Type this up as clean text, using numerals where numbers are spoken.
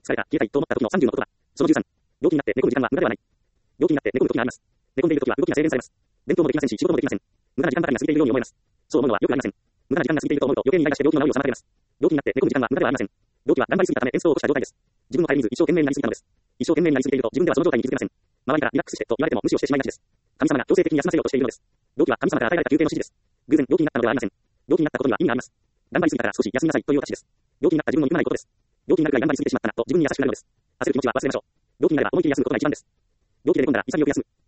疲れた、消えたいと思った時の30の言葉。その13。病気になって寝込む時間は無駄ではない。病気になって寝込む時があります。寝込んでいる時は動きが制限されます。勉強もできませんし、仕事もできません。無駄な時間ばかりが過ぎているように思えます。そう思うのは良くありません。無駄な時間が過ぎていると思うと余計にイライラして病気の治りを妨げます。病気になって寝込む時間は無駄ではありません。病気は頑張りすぎたため点数を落とした状態です。自分を顧みず一生懸命になりすぎたのです。一生懸命になりすぎていると自分ではその状態に気づけません。周りからリラックスしてと言われても無視をしてしまいがちです。神様が強制的に休ませようとしているのです。病気は神様から与えられた休憩の指示です。偶然病気になったのではありません。病気になったことには意味があります。頑張りすぎたから少し休みなさいという証です。病気になった自分の憎まないことです。病気になるくらい頑張りすぎてしまったなと自分に優しくなるのです。焦る気持ちは忘れましょう。病気になれば思い切り休むことが一番です。病気で寝込んだら潔く休む。